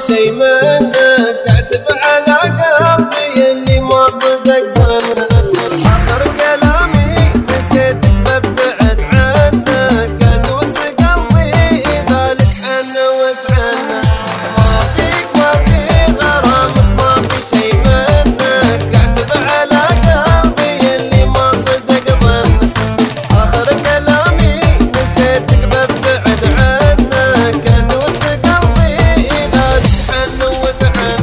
شي منك، تعتب على قلبي اللي ما صدق ظنك. آخر كلامي نسيتك ببتعد عنك، ادوس قلبي إذا لك حن وتعنى. ما في غرامك، ما في شي منك، تعتب على قلبي اللي ما صدق ظنك. آخر كلامي نسيتك ببتعد عنك، ادوس قلبي إذا لك حن وتعنى.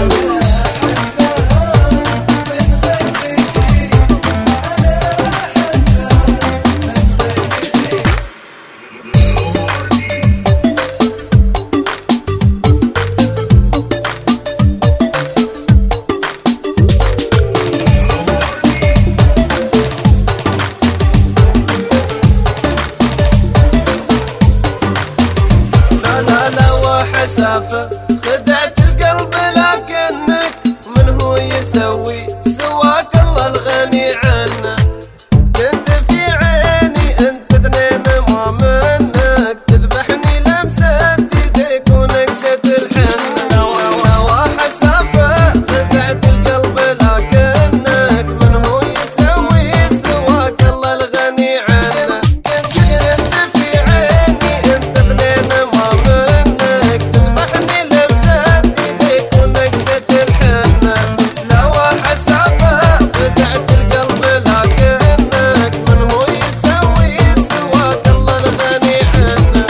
حسافة خدعت القلب لكنك من هو يسوي سواك الله الغني عنه. كنت في عيني انت اثنين ما منك، تذبحني لمسة يديك ونكشة الحنة. وحسافة خدعت القلب لكنك من هو يسوي سواك الله الغني عنه. كنت في عيني انت اثنين ما منك، تذبحني لمسة يديك ونكشة الحنة. لو حسافة خدعت القلب لكنك من هو يسوي سواك الله الغني عنه.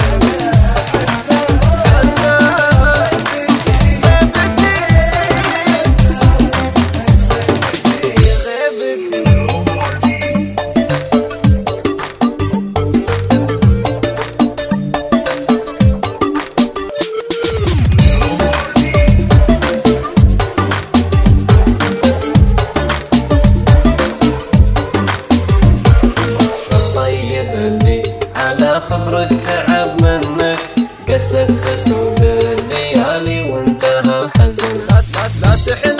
على خبرك تعب منك، قست خسود الليالي وانتهى حزن. لا تحن